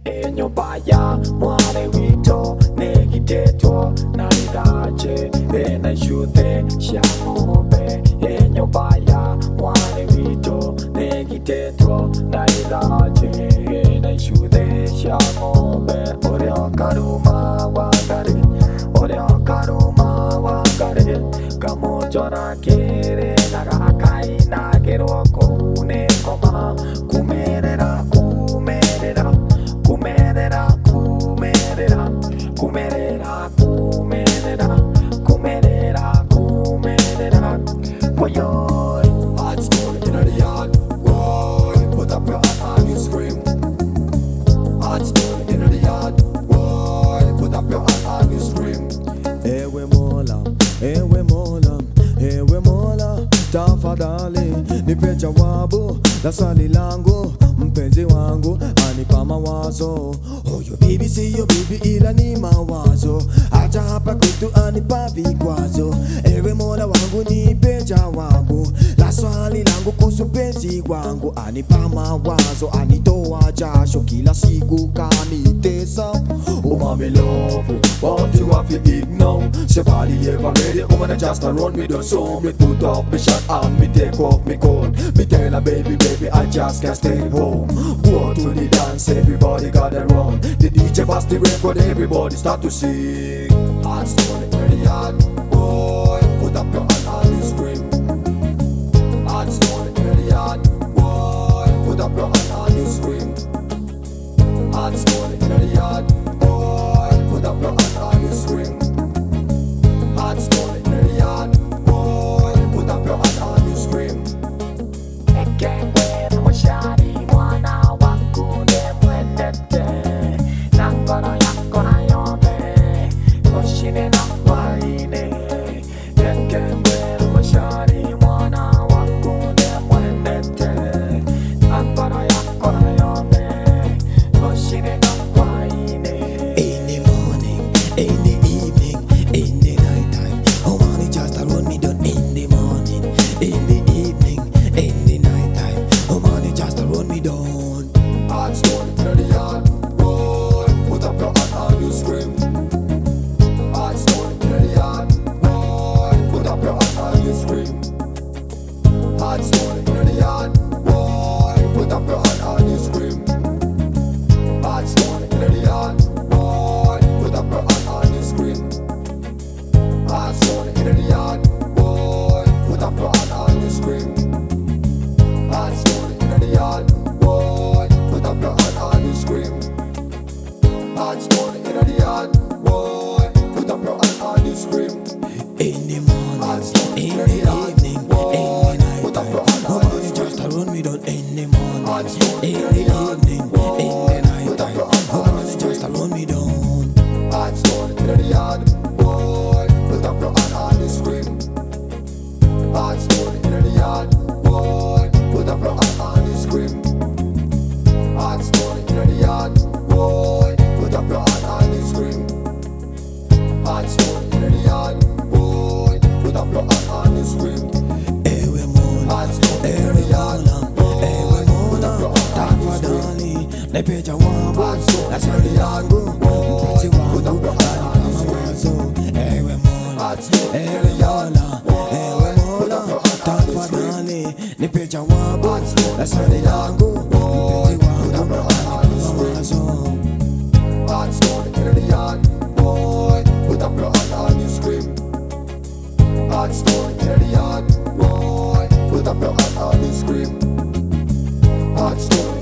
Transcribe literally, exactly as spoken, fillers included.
Enyo baya mwale wito negiteto nalidache ena shute shamobe. Enyo baya mwale wito negiteto nalidache ena shute shamobe. Ore akaruma wakare, ore akaruma wakare. Kamo jona kere nagakai nagero kune koma kumerera kumerera. Kumerera, kumerera, kumerera, kumerera, kumerera, kumerera. Boy, hot stone in the yard. Boy, put up your hand and you scream. Hot stone in the yard. Boy, put up your hand and you scream. Ewe mola, ewe mola, ewe mola. Tafadhali nipe jawabu la swali langu, mpenzi wangu anipa mawazo. Huyo bibi siyo bibi ila ni mawazo, acha hapa kwetu anipa vikwazo. Ewe mola wangu nipe jawabu la swali langu kuhusu mpenzi wangu, anipa mawazo, anitoa jasho kila siku kanitesa. Oh mommy love, won't you have to ignore? Say body ever ready, come on and just run me down. So me put off me shirt and me take off me coat. Me tell her baby, baby, I just can't stay home. Go to the dance, everybody gather round. The D J pass the record, everybody start to sing. Hot stone in the yard, boy, put up your hand and you scream. Hot stone in the yard, boy, put up your hand and you scream. Hot stone in the yard, boy, put up your hand and you scream. Hot stone in the yard, boy, put up your hand and you scream. Ekenge mwashari mwana wangu ne mwendete. Nangono yako na yombe, koshine na waine. Ekenge mwashari mwana wangu ne mwendete. Nangono yako na yombe, koshine na waine. In the morning, in the evening, in the night time, oh money just run me down. In the morning, in the evening, in the night time, oh money just run me down. Hot stone in the yard, boy, put up your hand and you scream. Hot stone in the yard, boy, put up your hand and you scream. Hot stone in the yard, boy, put up your hand and you scream. Hot stone in the yard, boy, put up your hand and you scream. Hot stone in the yard, boy, put up your hand and you scream. Hot stone in the yard, boy, put up your hand and you scream. Hot stone in the yard, boy, put up your hand and you scream. In the morning, in the evening, in the night time, oh money just run me down. In the morning, in the evening, in the night time, oh money just run me down. Hot stone in the yard, boy, put up your hand and you scream. Hot stone in the yard, boy, put up your hand and you scream. Hot stone in the yard, boy, put up your hand and you scream. Hot stone in the yard, boy, put up your hand and you scream. Ewe mola, Hot stone in ewe the yard, mola, ewe boy, put up your mola. hand and you scream. Tafadhali nipe jawabu Hot stone la in swali the yard, langu, mpenzi boy, put wangu up your hand and you anipa scream. mawazo. Ewe mola, Hot stone in ewe the yard, mola, ewe boy, put mola. up your hand and you scream. Tafadhali nipe jawabu Hot stone la in swali the yard, langu, boy, mpenzi put up wangu your hand and you anipa scream. mawazo. Hot stone in the yard, boy, put up your hand and you scream. Hot stone in the yard, boy, put up your hand and you scream. Hot stone